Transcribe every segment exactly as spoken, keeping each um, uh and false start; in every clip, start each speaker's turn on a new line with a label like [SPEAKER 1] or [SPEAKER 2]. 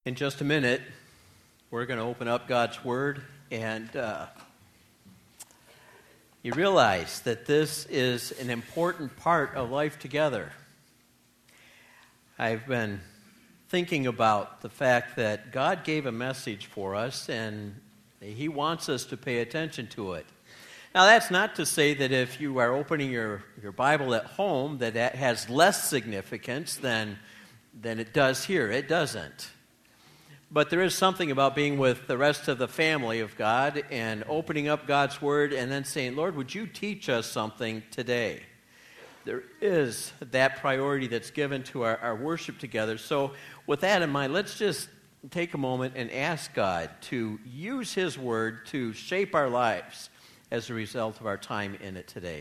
[SPEAKER 1] In just a minute, we're going to open up God's Word, and uh, you realize that this is an important part of life together. I've been thinking about the fact that God gave a message for us, and He wants us to pay attention to it. Now, that's not to say that if you are opening your, your Bible at home, that that has less significance than, than it does here. It doesn't. But there is something about being with the rest of the family of God and opening up God's Word and then saying, Lord, would you teach us something today? There is that priority that's given to our, our worship together. So with that in mind, let's just take a moment and ask God to use His Word to shape our lives as a result of our time in it today.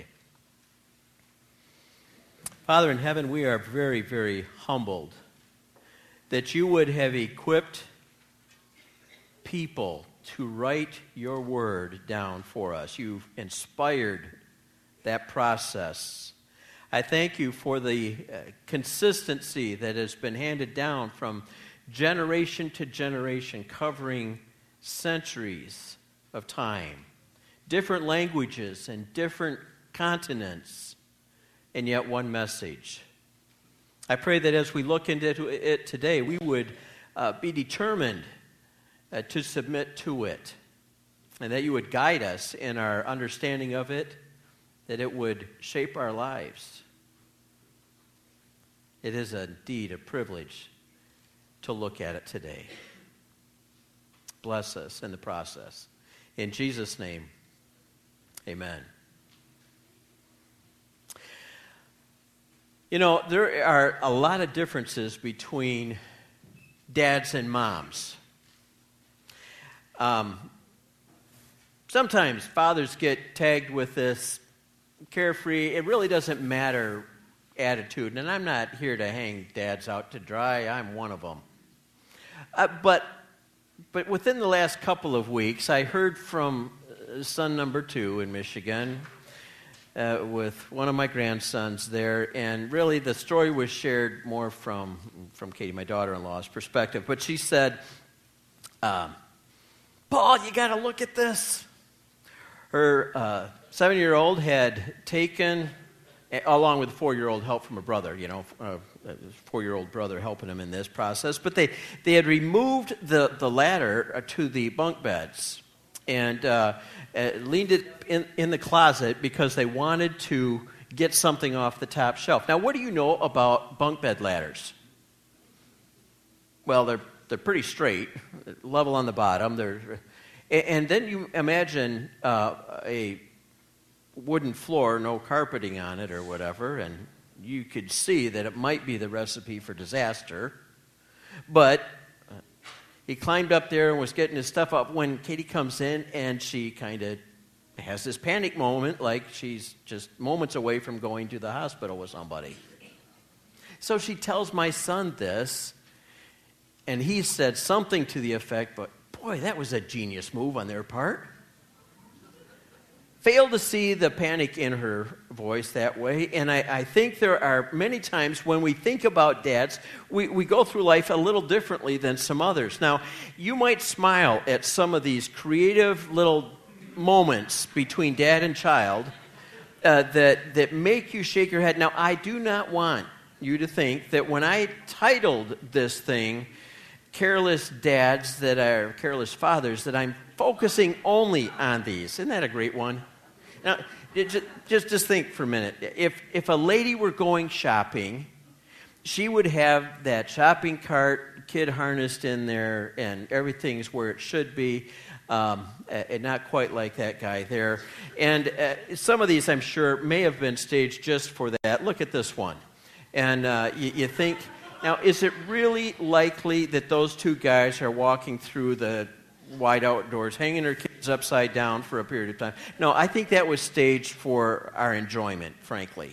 [SPEAKER 1] Father in heaven, we are very, very humbled that you would have equipped people to write your word down for us. You've inspired that process. I thank you for the uh, consistency that has been handed down from generation to generation, covering centuries of time, different languages and different continents, and yet one message. I pray that as we look into it today, we would uh, be determined uh, to submit to it, and that you would guide us in our understanding of it, that it would shape our lives. It is indeed a privilege to look at it today. Bless us in the process. In Jesus' name, amen. You know, there are a lot of differences between dads and moms. Um, sometimes fathers get tagged with this carefree, it really doesn't matter attitude. And I'm not here to hang dads out to dry. I'm one of them. Uh, but, but within the last couple of weeks, I heard from son number two in Michigan, Uh, with one of my grandsons there, and really the story was shared more from from Katie, my daughter-in-law's perspective. But she said, um, Paul, you got to look at this. Her uh, seven-year-old had taken, along with a four-year-old help from a brother, you know, a four-year-old brother helping him in this process, but they, they had removed the, the ladder to the bunk beds and uh, uh, leaned it in, in the closet because they wanted to get something off the top shelf. Now, what do you know about bunk bed ladders? Well, they're they're pretty straight, level on the bottom. They're, and then you imagine uh, a wooden floor, no carpeting on it or whatever, and you could see that it might be the recipe for disaster. But he climbed up there and was getting his stuff up when Katie comes in, and she kind of has this panic moment like she's just moments away from going to the hospital with somebody. So she tells my son this, and he said something to the effect, but boy, that was a genius move on their part. Failed to see the panic in her voice that way, and I, I think there are many times when we think about dads, we, we go through life a little differently than some others. Now, you might smile at some of these creative little moments between dad and child uh, that, that make you shake your head. Now, I do not want you to think that when I titled this thing, Careless Dads That Are Careless Fathers, that I'm focusing only on these. Isn't that a great one? Now, just, just, just think for a minute. If, if a lady were going shopping, she would have that shopping cart, kid harnessed in there, and everything's where it should be, um, and not quite like that guy there. And uh, some of these, I'm sure, may have been staged just for that. Look at this one. And uh, you, you think, now, is it really likely that those two guys are walking through the wide outdoors, hanging their kids upside down for a period of time? No, I think that was staged for our enjoyment, frankly.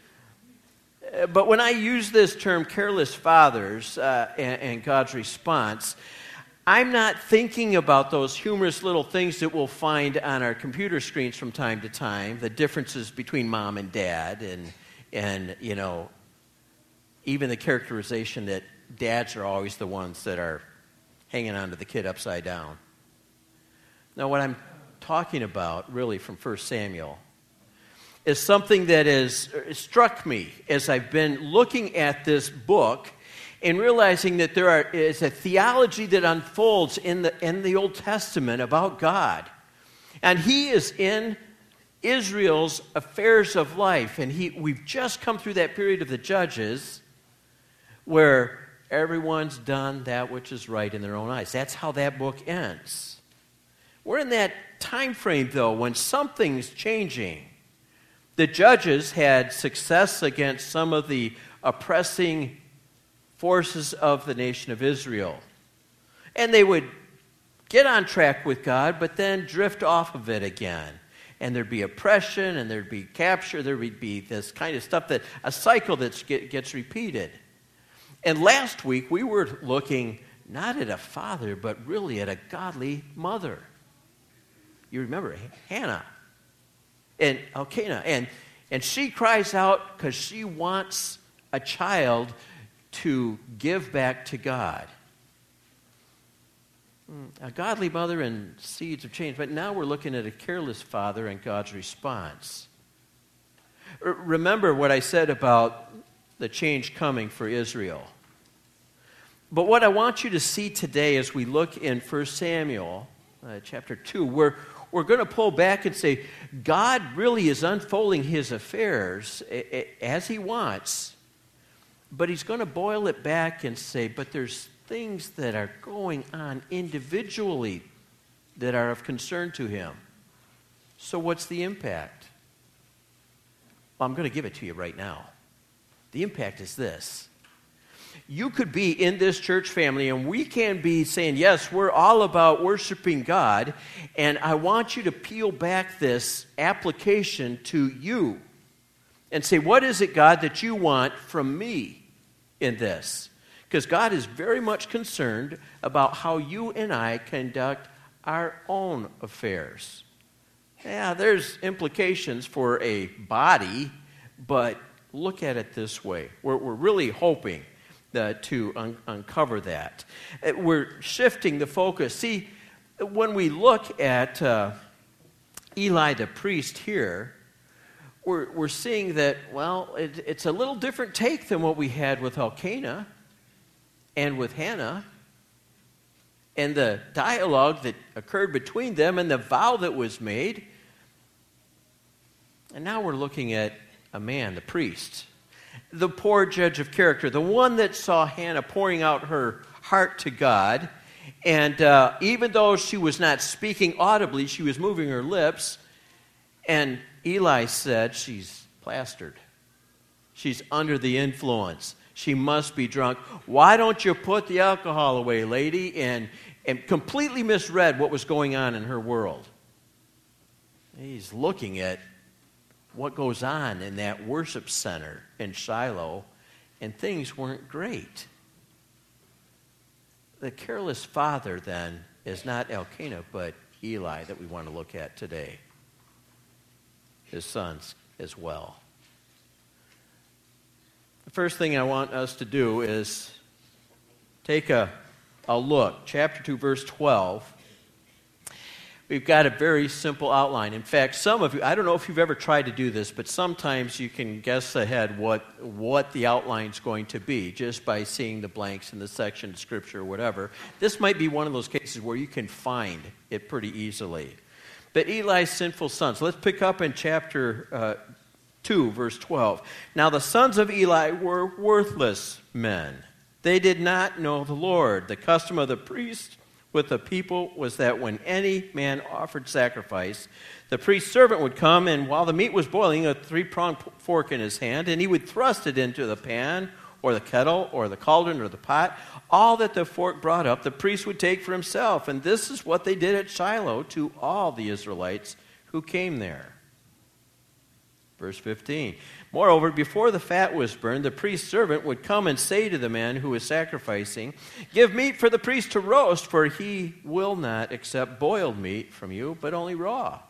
[SPEAKER 1] Uh, but when I use this term, careless fathers, uh, and, and God's response, I'm not thinking about those humorous little things that we'll find on our computer screens from time to time, the differences between mom and dad, and, and you know, even the characterization that dads are always the ones that are hanging on to the kid upside down. Now, what I'm talking about, really, from First Samuel, is something that has struck me as I've been looking at this book and realizing that there are, is a theology that unfolds in the, in the Old Testament about God. And He is in Israel's affairs of life. And he, we've just come through that period of the Judges where everyone's done that which is right in their own eyes. That's how that book ends. We're in that time frame, though, when something's changing. The Judges had success against some of the oppressing forces of the nation of Israel. And they would get on track with God, but then drift off of it again. And there'd be oppression, and there'd be capture, there would be this kind of stuff, that a cycle that gets repeated. And last week, we were looking not at a father, but really at a godly mother. You remember Hannah and Elkanah. And, and she cries out because she wants a child to give back to God. A godly mother and seeds of change. But now we're looking at a careless father and God's response. R- remember what I said about the change coming for Israel. But what I want you to see today as we look in First Samuel uh, chapter two, we're, we're going to pull back and say, God really is unfolding His affairs a- a- as He wants, but He's going to boil it back and say, but there's things that are going on individually that are of concern to Him. So what's the impact? Well, I'm going to give it to you right now. The impact is this. You could be in this church family, and we can be saying, yes, we're all about worshiping God, and I want you to peel back this application to you and say, what is it, God, that you want from me in this? Because God is very much concerned about how you and I conduct our own affairs. Yeah, there's implications for a body, but look at it this way. We're, we're really hoping uh, to un- uncover that. Uh, We're shifting the focus. See, when we look at uh, Eli the priest here, we're, we're seeing that, well, it, it's a little different take than what we had with Elkanah and with Hannah, and the dialogue that occurred between them and the vow that was made. And now we're looking at a man, the priest, the poor judge of character, the one that saw Hannah pouring out her heart to God. And uh, even though she was not speaking audibly, she was moving her lips. And Eli said, she's plastered. She's under the influence. She must be drunk. Why don't you put the alcohol away, lady? And, and completely misread what was going on in her world. He's looking at what goes on in that worship center in Shiloh, and things weren't great. The careless father, then, is not Elkanah, but Eli that we want to look at today. His sons as well. The first thing I want us to do is take a, a look. Chapter two, verse twelve. We've got a very simple outline. In fact, some of you, I don't know if you've ever tried to do this, but sometimes you can guess ahead what, what the outline's going to be just by seeing the blanks in the section of Scripture or whatever. This might be one of those cases where you can find it pretty easily. But Eli's sinful sons. Let's pick up in chapter uh, two, verse twelve. Now the sons of Eli were worthless men. They did not know the Lord. The custom of the priest with the people was that when any man offered sacrifice, the priest's servant would come, and while the meat was boiling, a three-pronged fork in his hand, and he would thrust it into the pan or the kettle or the cauldron or the pot. All that the fork brought up, the priest would take for himself. And this is what they did at Shiloh to all the Israelites who came there. Verse fifteen. Moreover, before the fat was burned, the priest's servant would come and say to the man who was sacrificing, "Give meat for the priest to roast, for he will not accept boiled meat from you, but only raw."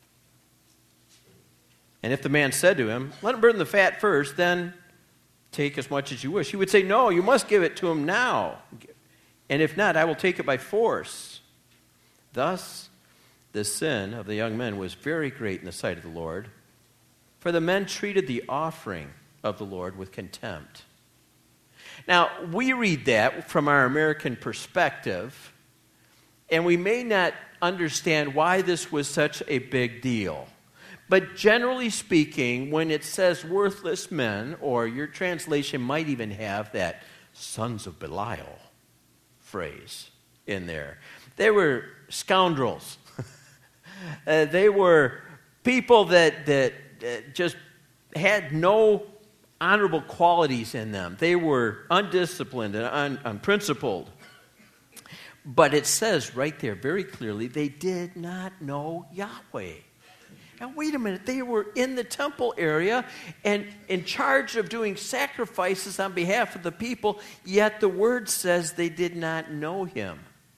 [SPEAKER 1] And if the man said to him, "Let him burn the fat first, then take as much as you wish," he would say, "No, you must give it to him now." and if not, I will take it by force. Thus, the sin of the young men was very great in the sight of the Lord, for the men treated the offering of the Lord with contempt. Now, we read that from our American perspective, and we may not understand why this was such a big deal. But generally speaking, when it says worthless men, or your translation might even have that sons of Belial phrase in there, they were scoundrels. uh, they were people that, that uh, just had no honorable qualities in them. They were undisciplined and un- unprincipled. But it says right there very clearly, they did not know Yahweh. Now, wait a minute. They were in the temple area and in charge of doing sacrifices on behalf of the people, yet the word says they did not know him.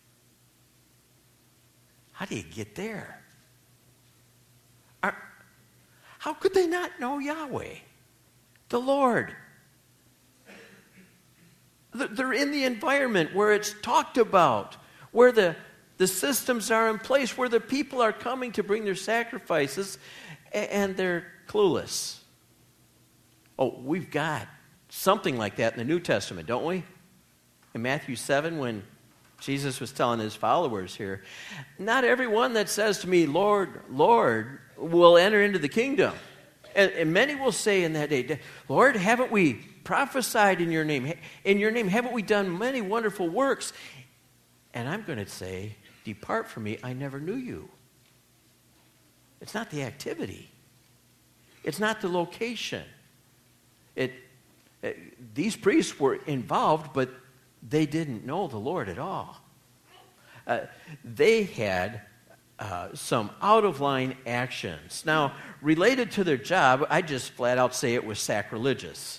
[SPEAKER 1] How do you get there? Are, how could they not know Yahweh, the Lord? They're in the environment where it's talked about, where the The systems are in place, where the people are coming to bring their sacrifices, and they're clueless. Oh, we've got something like that in the New Testament, don't we? In Matthew seven, when Jesus was telling his followers here, not everyone that says to me, Lord, Lord, will enter into the kingdom. And, and many will say in that day, Lord, haven't we prophesied in your name? In your name, haven't we done many wonderful works? And I'm going to say, depart from me, I never knew you. It's not the activity. It's not the location. It, it, these priests were involved, but they didn't know the Lord at all. Uh, they had uh, some out-of-line actions. Now, related to their job, I just flat out say it was sacrilegious.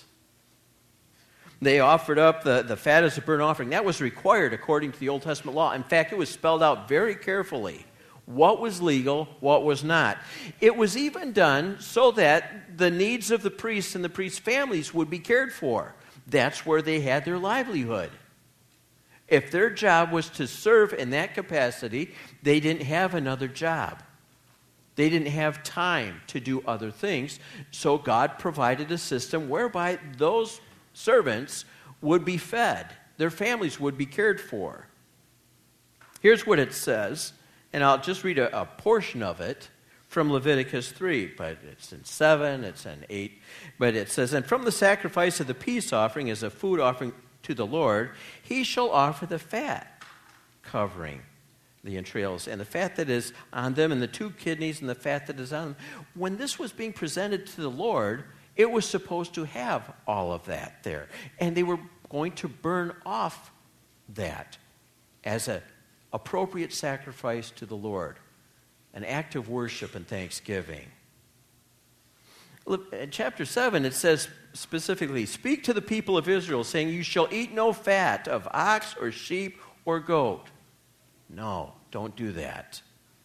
[SPEAKER 1] They offered up the, the fat as a burnt offering. That was required according to the Old Testament law. In fact, it was spelled out very carefully. What was legal, what was not. It was even done so that the needs of the priests and the priests' families would be cared for. That's where they had their livelihood. If their job was to serve in that capacity, they didn't have another job. They didn't have time to do other things. So God provided a system whereby those servants would be fed. Their families would be cared for. Here's what it says, and I'll just read a, a portion of it from Leviticus three, but it's in seven, it's in eight. But it says, and from the sacrifice of the peace offering as a food offering to the Lord, he shall offer the fat covering the entrails, and the fat that is on them, and the two kidneys, and the fat that is on them. When this was being presented to the Lord, it was supposed to have all of that there. And they were going to burn off that as an appropriate sacrifice to the Lord, an act of worship and thanksgiving. In chapter seven, it says specifically, speak to the people of Israel, saying, you shall eat no fat of ox or sheep or goat. No, don't do that.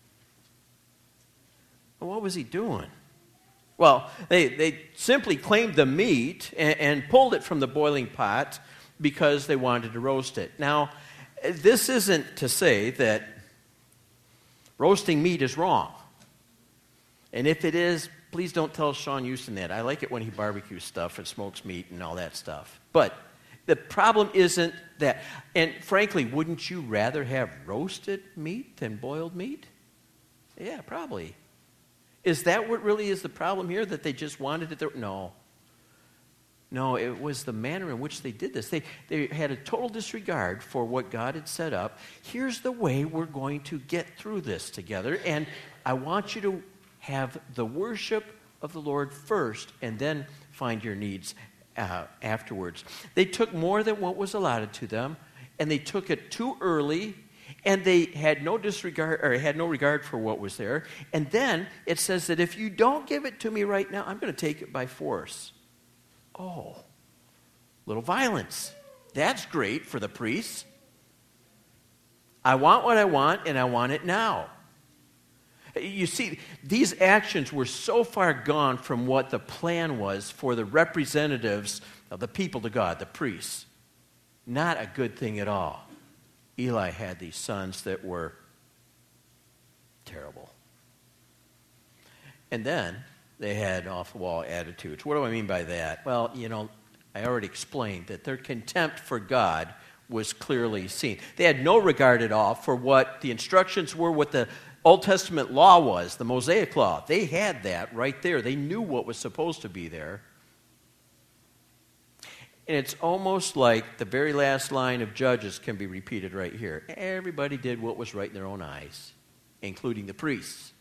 [SPEAKER 1] Well, what was he doing? Well, they, they simply claimed the meat and, and pulled it from the boiling pot because they wanted to roast it. Now, this isn't to say that roasting meat is wrong. And if it is, please don't tell Sean Houston that. I like it when he barbecues stuff and smokes meat and all that stuff. But the problem isn't that. And frankly, wouldn't you rather have roasted meat than boiled meat? Yeah, probably. Is that what really is the problem here, that they just wanted it there? No. No, it was the manner in which they did this. They, they had a total disregard for what God had set up. Here's the way we're going to get through this together, and I want you to have the worship of the Lord first, and then find your needs uh, afterwards. They took more than what was allotted to them, and they took it too early. And they had no disregard, or had no regard for what was there. And then it says that if you don't give it to me right now, I'm going to take it by force. Oh, little violence. That's great for the priests. I want what I want, and I want it now. You see, these actions were so far gone from what the plan was for the representatives of the people to God, the priests. Not a good thing at all. Eli had these sons that were terrible. And then they had off-the-wall attitudes. What do I mean by that? Well, you know, I already explained that their contempt for God was clearly seen. They had no regard at all for what the instructions were, what the Old Testament law was, the Mosaic law. They had that right there. They knew what was supposed to be there. And it's almost like the very last line of Judges can be repeated right here. Everybody did what was right in their own eyes, including the priests.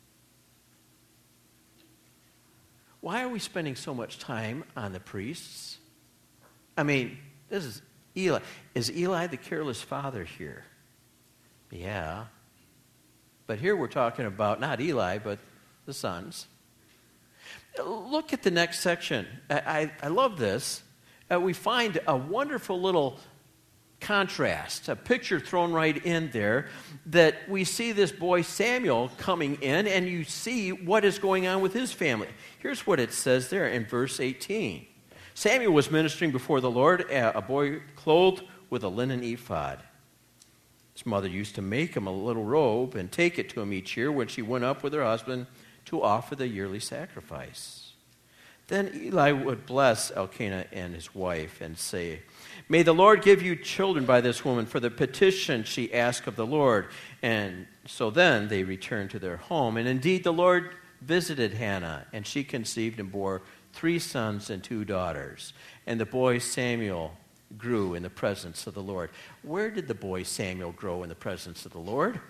[SPEAKER 1] Why are we spending so much time on the priests? I mean, this is Eli. Is Eli the careless father here? Yeah. But here we're talking about not Eli, but the sons. Look at the next section. I, I, I love this. Uh, we find a wonderful little contrast, a picture thrown right in there, that we see this boy Samuel coming in, and you see what is going on with his family. Here's what it says there in verse eighteen. Samuel was ministering before the Lord, a boy clothed with a linen ephod. His mother used to make him a little robe and take it to him each year when she went up with her husband to offer the yearly sacrifice. Then Eli would bless Elkanah and his wife and say, "May the Lord give you children by this woman for the petition she asked of the Lord." And so then they returned to their home. And indeed the Lord visited Hannah, and she conceived and bore three sons and two daughters. And the boy Samuel grew in the presence of the Lord. Where did the boy Samuel grow in the presence of the Lord?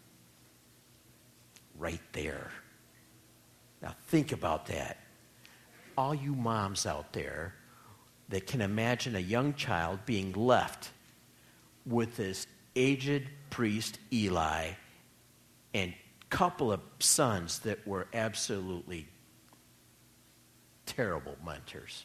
[SPEAKER 1] Right there. Now think about that. All you moms out there that can imagine a young child being left with this aged priest Eli and couple of sons that were absolutely terrible mentors.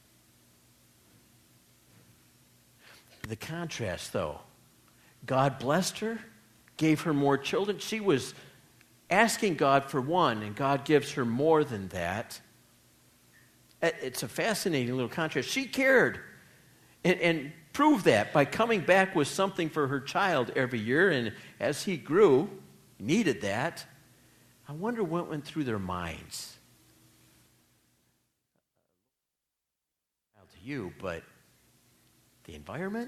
[SPEAKER 1] The contrast, though, God blessed her, gave her more children. She was asking God for one, and God gives her more than that. It's a fascinating little contrast. She cared and, and proved that by coming back with something for her child every year, and as he grew, needed that. I wonder what went through their minds. Not to you, but the environment?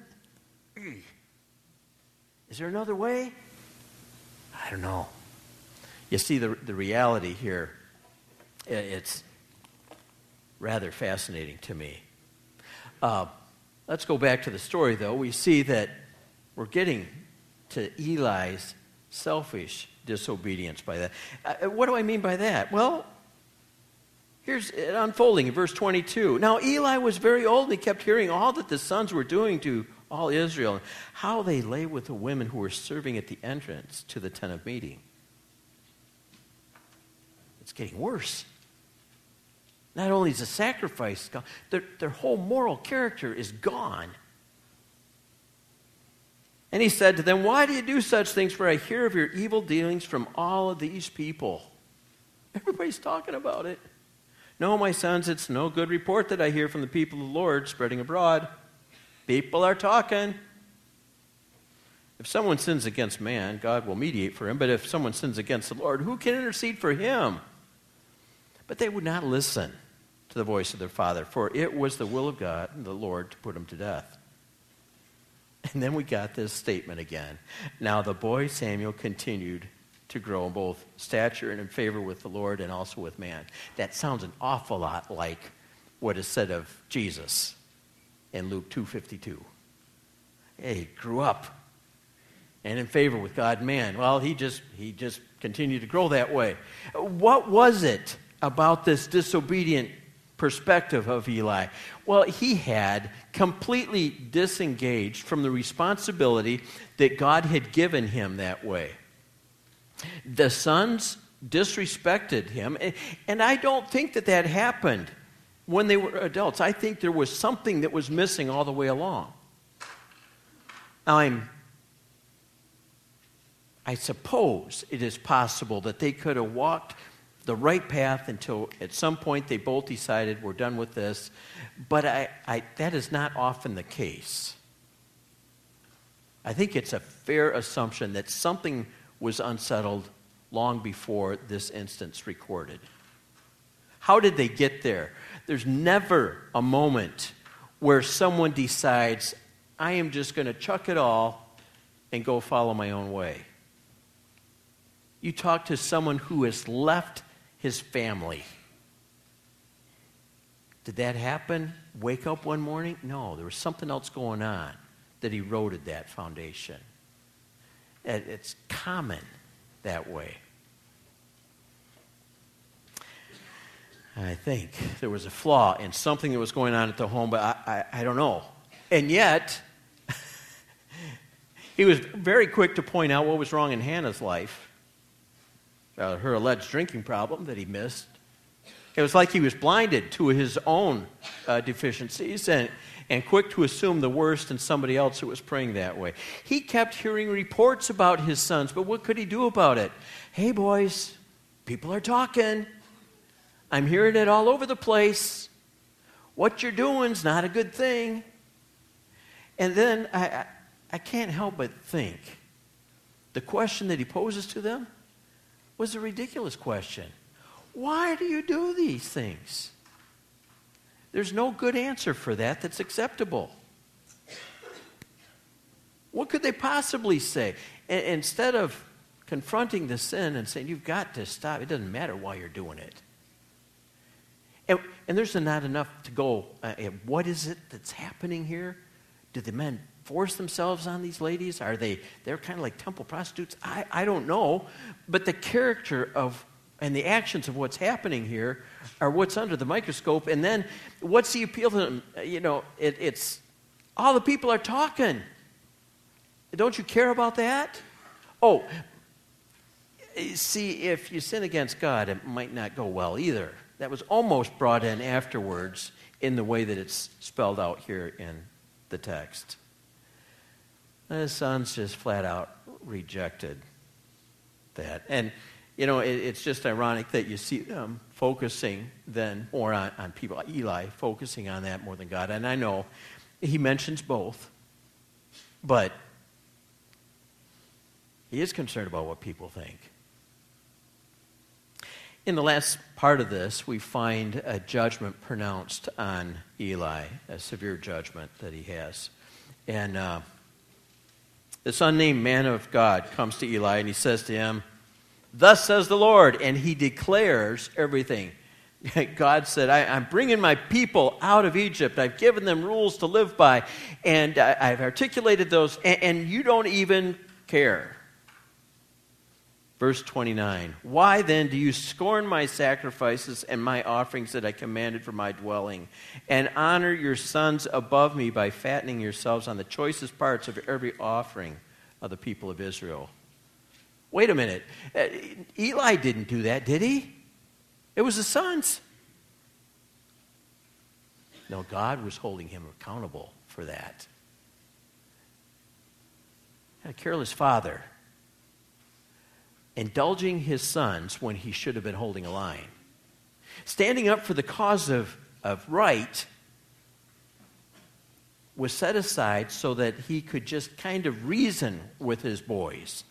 [SPEAKER 1] Is there another way? I don't know. You see, the the reality here, it's rather fascinating to me. Uh, let's go back to the story, though. We see that we're getting to Eli's selfish disobedience by that. Uh, what do I mean by that? Well, here's it unfolding in verse twenty-two. Now Eli was very old, and he kept hearing all that the sons were doing to all Israel, and how they lay with the women who were serving at the entrance to the tent of meeting. It's getting worse. Not only is the sacrifice gone, their, their whole moral character is gone. And he said to them, "Why do you do such things? For I hear of your evil dealings from all of these people." Everybody's talking about it. "No, my sons, it's no good report that I hear from the people of the Lord spreading abroad. People are talking. If someone sins against man, God will mediate for him. But if someone sins against the Lord, who can intercede for him?" But they would not listen to the voice of their father, for it was the will of God and the Lord to put him to death. And then we got this statement again. Now the boy Samuel continued to grow in both stature and in favor with the Lord and also with man. That sounds an awful lot like what is said of Jesus in Luke two fifty-two. Hey, he grew up and in favor with God and man. Well, he just he just continued to grow that way. What was it about this disobedient perspective of Eli? Well, he had completely disengaged from the responsibility that God had given him that way. The sons disrespected him, and I don't think that that happened when they were adults. I think there was something that was missing all the way along. Now, I'm, I suppose it is possible that they could have walked the right path until at some point they both decided we're done with this. But I, I, that is not often the case. I think it's a fair assumption that something was unsettled long before this instance recorded. How did they get there? There's never a moment where someone decides, I am just going to chuck it all and go follow my own way. You talk to someone who has left his family. Did that happen? Wake up one morning? No, there was something else going on that eroded that foundation. It's common that way. I think there was a flaw in something that was going on at the home, but I, I, I don't know. And yet, he was very quick to point out what was wrong in Hannah's life. Uh, her alleged drinking problem that he missed. It was like he was blinded to his own uh, deficiencies and, and quick to assume the worst in somebody else who was praying that way. He kept hearing reports about his sons, but what could he do about it? Hey, boys, people are talking. I'm hearing it all over the place. What you're doing's not a good thing. And then I, I, I can't help but think the question that he poses to them was a ridiculous question. Why do you do these things? There's no good answer for that that's acceptable. What could they possibly say? And instead of confronting the sin and saying, you've got to stop, it doesn't matter why you're doing it. And, and there's not enough to go, uh, what is it that's happening here? Did the men force themselves on these ladies? Are they, they're kind of like temple prostitutes? I, I don't know. But the character of and the actions of what's happening here are what's under the microscope. And then what's the appeal to them? You know, it, it's all the people are talking. Don't you care about that? Oh, see, if you sin against God, it might not go well either. That was almost brought in afterwards in the way that it's spelled out here in the text. The sons just flat out rejected that. And you know, it, it's just ironic that you see them focusing then more on, on people, Eli focusing on that more than God. And I know he mentions both, but he is concerned about what people think. In the last part of this, we find a judgment pronounced on Eli, a severe judgment that he has. And uh, this unnamed man of God comes to Eli and he says to him, thus says the Lord, and he declares everything. God said, I, I'm bringing my people out of Egypt. I've given them rules to live by, and I, I've articulated those, and, and you don't even care. Verse twenty-nine, why then do you scorn my sacrifices and my offerings that I commanded for my dwelling, and honor your sons above me by fattening yourselves on the choicest parts of every offering of the people of Israel? Wait a minute. Uh, Eli didn't do that, did he? It was the sons. No, God was holding him accountable for that. A careless father, indulging his sons when he should have been holding a line. Standing up for the cause of, of right was set aside so that he could just kind of reason with his boys.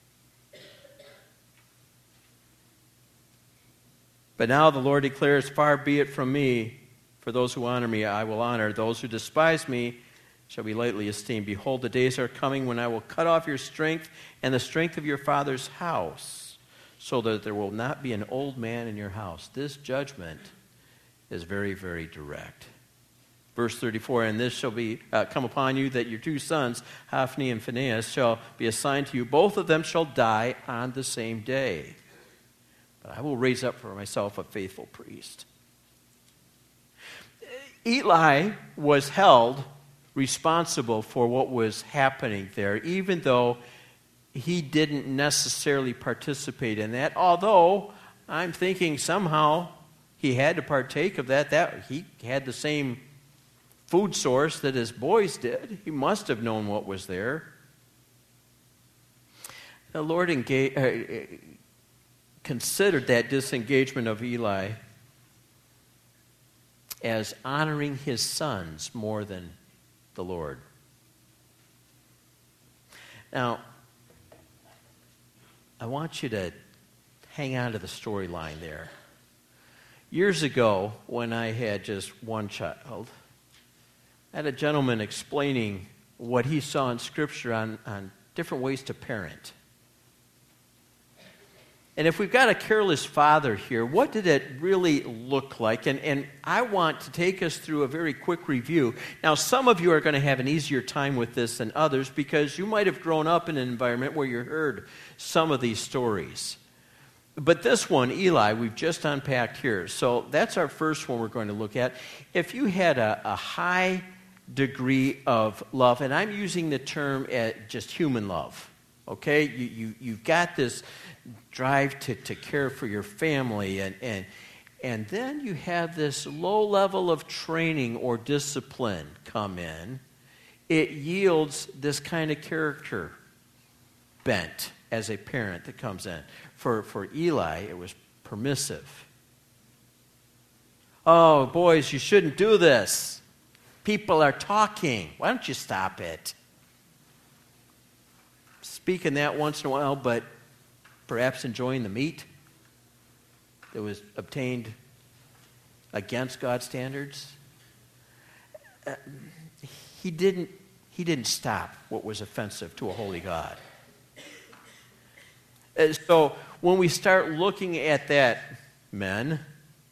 [SPEAKER 1] But now the Lord declares, far be it from me, for those who honor me I will honor. Those who despise me shall be lightly esteemed. Behold, the days are coming when I will cut off your strength and the strength of your father's house, so that there will not be an old man in your house. This judgment is very, very direct. Verse thirty-four, and this shall be uh, come upon you, that your two sons, Hophni and Phinehas, shall be assigned to you. Both of them shall die on the same day. But I will raise up for myself a faithful priest. Eli was held responsible for what was happening there, even though he didn't necessarily participate in that. Although I'm thinking somehow he had to partake of that. That he had the same food source that his boys did. He must have known what was there. The Lord engaged. Uh, considered that disengagement of Eli as honoring his sons more than the Lord. Now, I want you to hang on to the storyline there. Years ago, when I had just one child, I had a gentleman explaining what he saw in Scripture on, on different ways to parent. And if we've got a careless father here, what did it really look like? And, and I want to take us through a very quick review. Now, some of you are going to have an easier time with this than others because you might have grown up in an environment where you heard some of these stories. But this one, Eli, we've just unpacked here. So that's our first one we're going to look at. If you had a, a high degree of love, and I'm using the term at just human love, okay? You, you, you've got this drive to, to care for your family, and, and, and then you have this low level of training or discipline come in. It yields this kind of character bent as a parent that comes in. For, for Eli, it was permissive. Oh, boys, you shouldn't do this. People are talking. Why don't you stop it? Speaking that once in a while, but perhaps enjoying the meat that was obtained against God's standards. Uh, he didn't, he didn't stop what was offensive to a holy God. Uh, so when we start looking at that, men,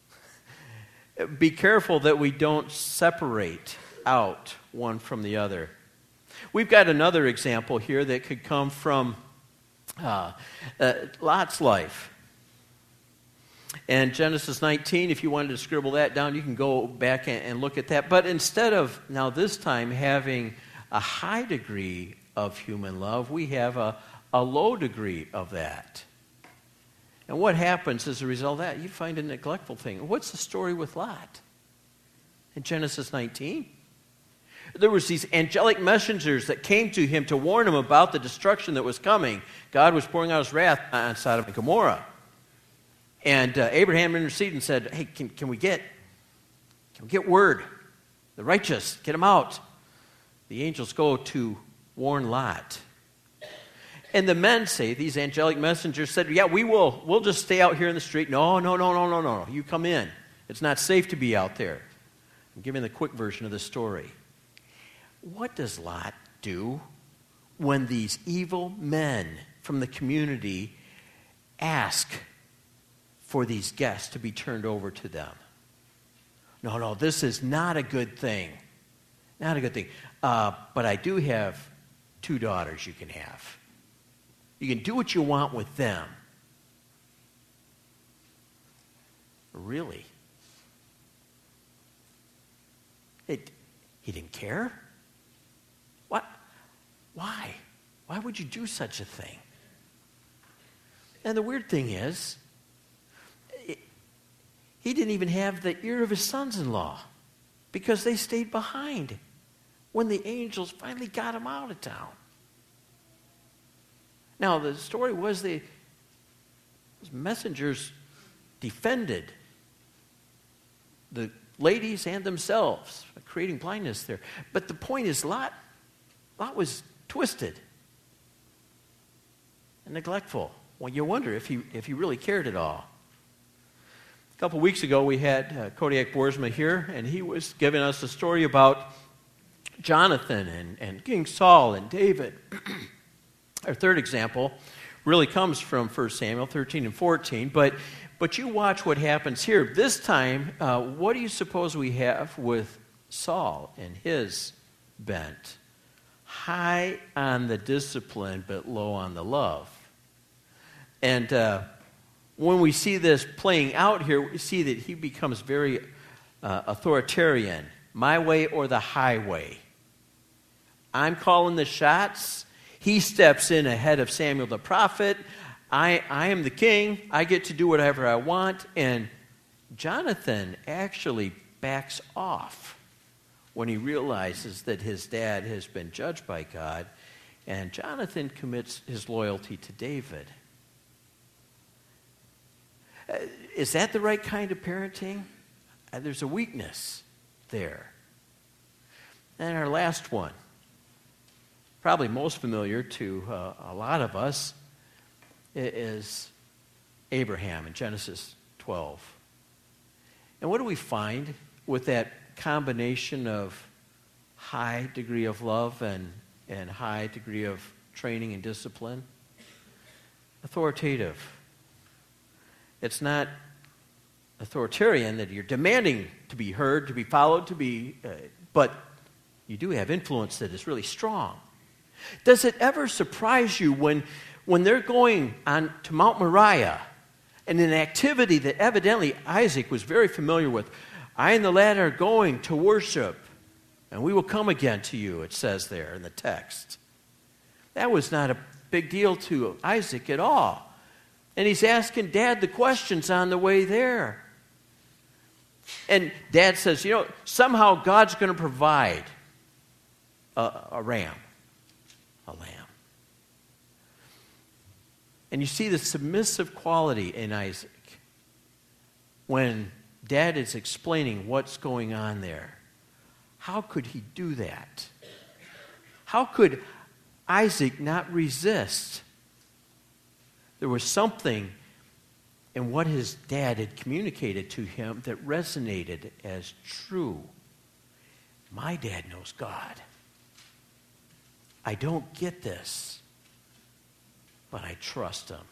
[SPEAKER 1] be careful that we don't separate out one from the other. We've got another example here that could come from Uh, uh, Lot's life. And Genesis nineteen, if you wanted to scribble that down, you can go back and, and look at that. But instead of, now this time, having a high degree of human love, we have a, a low degree of that. And what happens as a result of that? You find a neglectful thing. What's the story with Lot? In Genesis nineteen? There was these angelic messengers that came to him to warn him about the destruction that was coming. God was pouring out his wrath on Sodom and Gomorrah. And uh, Abraham interceded and said, hey, can, can we get can we get word? The righteous, get them out. The angels go to warn Lot. And the men say, these angelic messengers said, yeah, we will. We'll just stay out here in the street. No, no, no, no, no, no. You come in. It's not safe to be out there. I'm giving the quick version of the story. What does Lot do when these evil men from the community ask for these guests to be turned over to them? No, no, this is not a good thing. Not a good thing. Uh, but I do have two daughters you can have. You can do what you want with them. Really? It, he didn't care? What? Why? Why would you do such a thing? And the weird thing is, it, he didn't even have the ear of his sons-in-law because they stayed behind when the angels finally got him out of town. Now, the story was the messengers defended the ladies and themselves, creating blindness there. But the point is, Lot Lot was twisted and neglectful. Well, you wonder if he if he really cared at all. A couple weeks ago, we had uh, Kodiak Boersma here, and he was giving us a story about Jonathan and, and King Saul and David. Our third example really comes from First Samuel thirteen and fourteen, but but you watch what happens here. This time, uh, what do you suppose we have with Saul and his bent? High on the discipline, but low on the love. And uh, when we see this playing out here, we see that he becomes very uh, authoritarian. My way or the highway. I'm calling the shots. He steps in ahead of Samuel the prophet. I, I am the king. I get to do whatever I want. And Jonathan actually backs off when he realizes that his dad has been judged by God, and Jonathan commits his loyalty to David. Uh, is that the right kind of parenting? Uh, there's a weakness there. And our last one, probably most familiar to uh, a lot of us is Abraham in Genesis twelve. And what do we find with that combination of high degree of love and, and high degree of training and discipline? Authoritative. It's not authoritarian that you're demanding to be heard, to be followed, to be, uh, but you do have influence that is really strong. Does it ever surprise you when, when they're going on to Mount Moriah and an activity that evidently Isaac was very familiar with? I and the lad are going to worship, and we will come again to you, it says there in the text. That was not a big deal to Isaac at all. And he's asking Dad the questions on the way there. And Dad says, you know, somehow God's going to provide a, a ram, a lamb. And you see the submissive quality in Isaac when Dad is explaining what's going on there. How could he do that? How could Isaac not resist? There was something in what his dad had communicated to him that resonated as true. My dad knows God. I don't get this, but I trust him.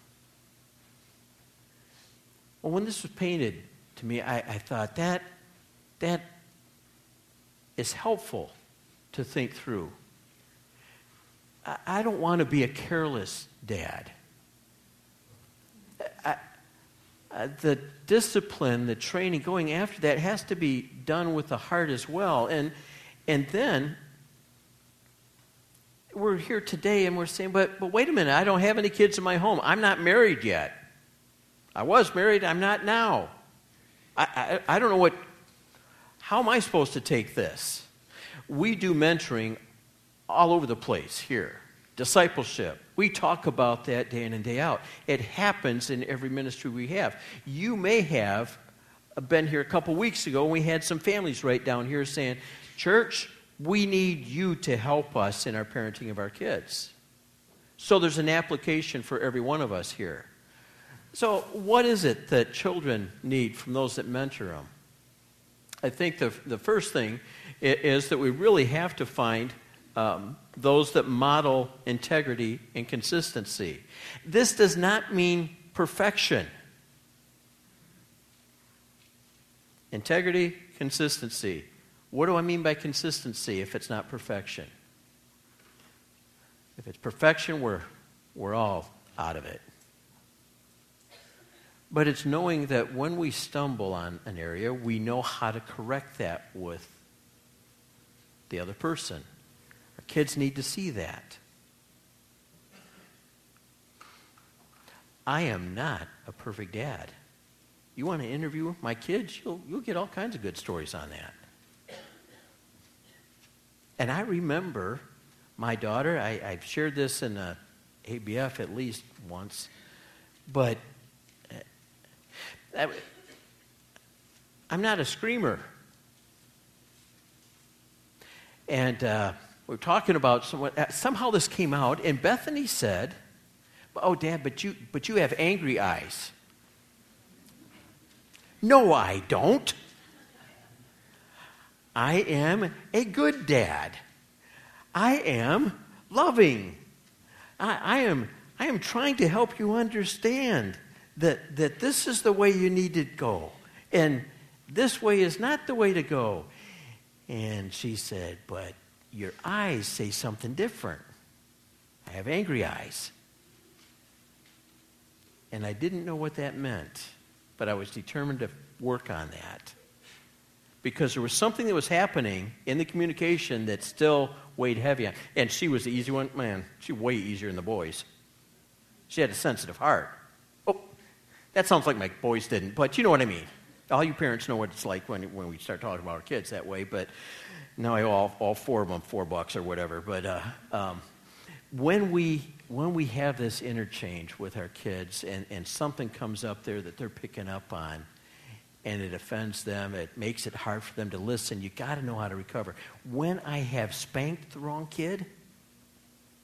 [SPEAKER 1] Well, when this was painted to me, I, I thought that that is helpful to think through. I, I don't want to be a careless dad. I, uh, the discipline, the training, going after that has to be done with the heart as well. And and then we're here today and we're saying, but but wait a minute, I don't have any kids in my home. I'm not married yet. I was married, I'm not now. I, I, I don't know what, how am I supposed to take this? We do mentoring all over the place here. Discipleship. We talk about that day in and day out. It happens in every ministry we have. You may have been here a couple weeks ago and we had some families right down here saying, church, we need you to help us in our parenting of our kids. So there's an application for every one of us here. So what is it that children need from those that mentor them? I think the, the first thing is that we really have to find um, those that model integrity and consistency. This does not mean perfection. Integrity, consistency. What do I mean by consistency if it's not perfection? If it's perfection, we're, we're all out of it. But it's knowing that when we stumble on an area, we know how to correct that with the other person. Our kids need to see that. I am not a perfect dad. You want to interview my kids, you'll, you'll get all kinds of good stories on that. And I remember my daughter, I, I've shared this in a A B F at least once, but I, I'm not a screamer. And uh, we're talking about someone, somehow this came out, and Bethany said, oh, Dad, but you, but you have angry eyes. No, I don't. I am a good dad. I am loving. I, I am I am trying to help you understand that, that this is the way you need to go. And this way is not the way to go. And she said, but your eyes say something different. I have angry eyes. And I didn't know what that meant, but I was determined to work on that. Because there was something that was happening in the communication that still weighed heavy on. And she was the easy one. Man, she was way easier than the boys. She had a sensitive heart. Oh, that sounds like my boys didn't, but you know what I mean. All you parents know what it's like when when we start talking about our kids that way. But now I all all four of them four bucks or whatever. But uh, um, when we when we have this interchange with our kids and, and something comes up there that they're picking up on, and it offends them, it makes it hard for them to listen, you got to know how to recover. When I have spanked the wrong kid,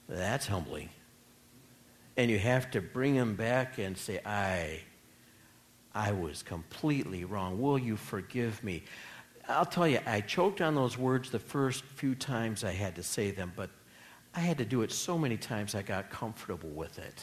[SPEAKER 1] That's humbling. And you have to bring them back and say, I, I was completely wrong. Will you forgive me? I'll tell you, I choked on those words the first few times I had to say them, but I had to do it so many times I got comfortable with it.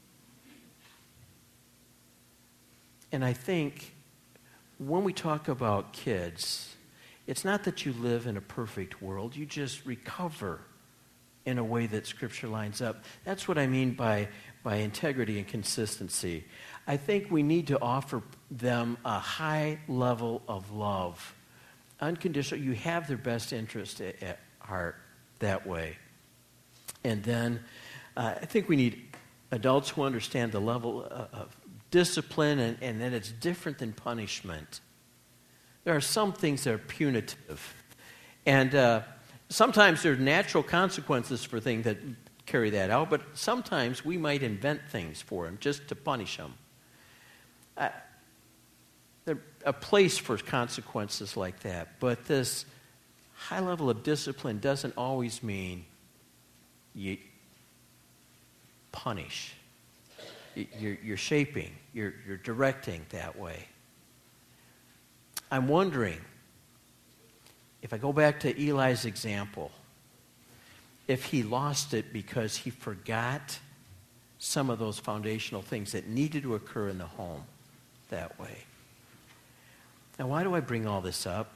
[SPEAKER 1] And I think when we talk about kids, it's not that you live in a perfect world. You just recover in a way that Scripture lines up. That's what I mean by, by integrity and consistency. I think we need to offer them a high level of love. Unconditional. You have their best interest at, at heart that way. And then uh, I think we need adults who understand the level of, of discipline and, and that it's different than punishment. There are some things that are punitive. And uh, sometimes there are natural consequences for things that carry that out, but sometimes we might invent things for them just to punish them. Uh, there's a place for consequences like that, but this high level of discipline doesn't always mean you punish. You're, you're shaping, you're, you're directing that way. I'm wondering, if I go back to Eli's example, if he lost it because he forgot some of those foundational things that needed to occur in the home that way. Now, why do I bring all this up?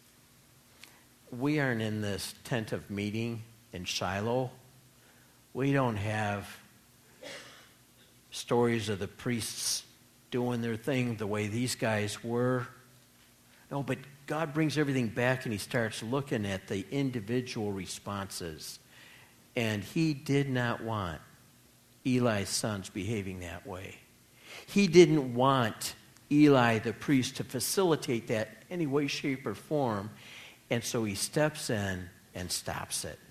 [SPEAKER 1] We aren't in this tent of meeting in Shiloh. We don't have stories of the priests doing their thing the way these guys were. No, but God brings everything back and he starts looking at the individual responses. And he did not want Eli's sons behaving that way. He didn't want Eli, the priest, to facilitate that any way, shape, or form. And so he steps in and stops it.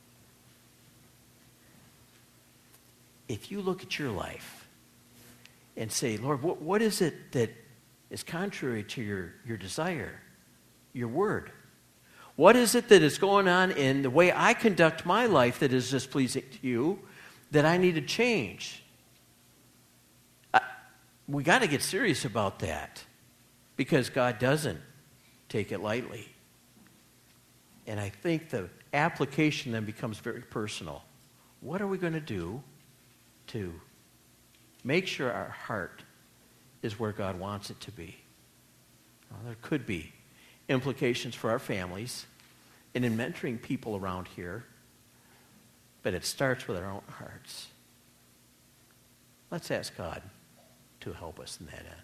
[SPEAKER 1] If you look at your life and say, Lord, what, what is it that is contrary to your, your desire, your word? What is it that is going on in the way I conduct my life that is displeasing to you that I need to change? I, we got to get serious about that because God doesn't take it lightly. And I think the application then becomes very personal. What are we going to do to make sure our heart is where God wants it to be? Well, there could be implications for our families and in mentoring people around here, but it starts with our own hearts. Let's ask God to help us in that end.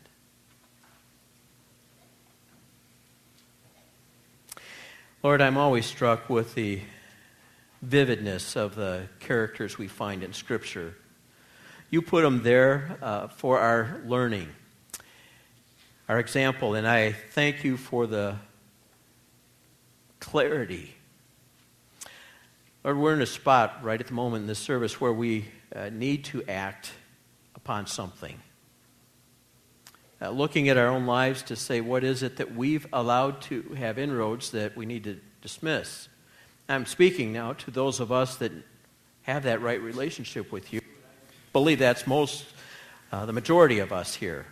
[SPEAKER 1] Lord, I'm always struck with the vividness of the characters we find in Scripture. You put them there uh, for our learning, our example, and I thank you for the clarity. Lord, we're in a spot right at the moment in this service where we uh, need to act upon something. Uh, looking at our own lives to say, what is it that we've allowed to have inroads that we need to dismiss? I'm speaking now to those of us that have that right relationship with you. I believe that's most, uh, the majority of us here.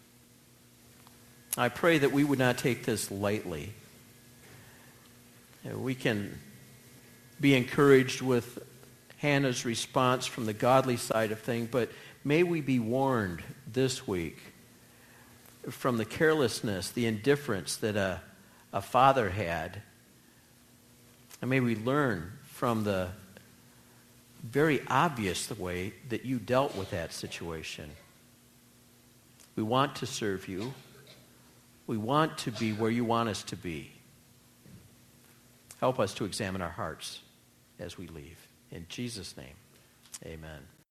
[SPEAKER 1] I pray that we would not take this lightly. Uh, we can be encouraged with Hannah's response from the godly side of things, but may we be warned this week from the carelessness, the indifference that a, a father had. And may we learn from the very obvious way that you dealt with that situation. We want to serve you. We want to be where you want us to be. Help us to examine our hearts as we leave. In Jesus' name, amen.